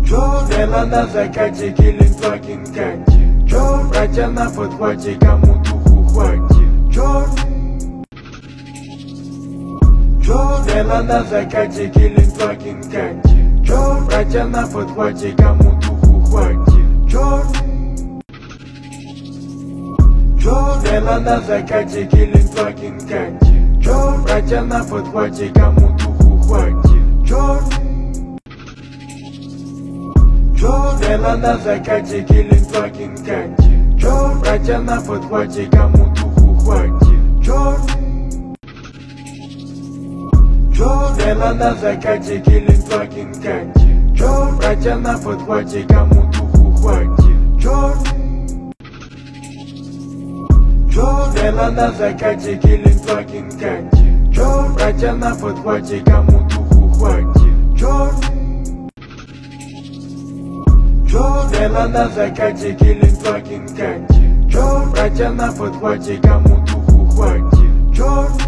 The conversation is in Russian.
Бела на закате, килин плакин канти. Братья на подхвате, кому духу хватит. Бела на закате, килин плакин канти. Братья на подхвате, кому духу хватит. Бела на закате, килин плакин канти. Братья на подхвате, кому духу хватит. Бела на закате, килин плакин канти. Братья на подхвате, кому духу хватит. Бела на закате, килин плакин канти. Братья на подхвате, кому духу хватит. Бела на закате, килин плакин канти. Братья на подхвате, кому духу хватит. Бела на закате, килин плакин канти. Братья на подхвате, кому духу хватит.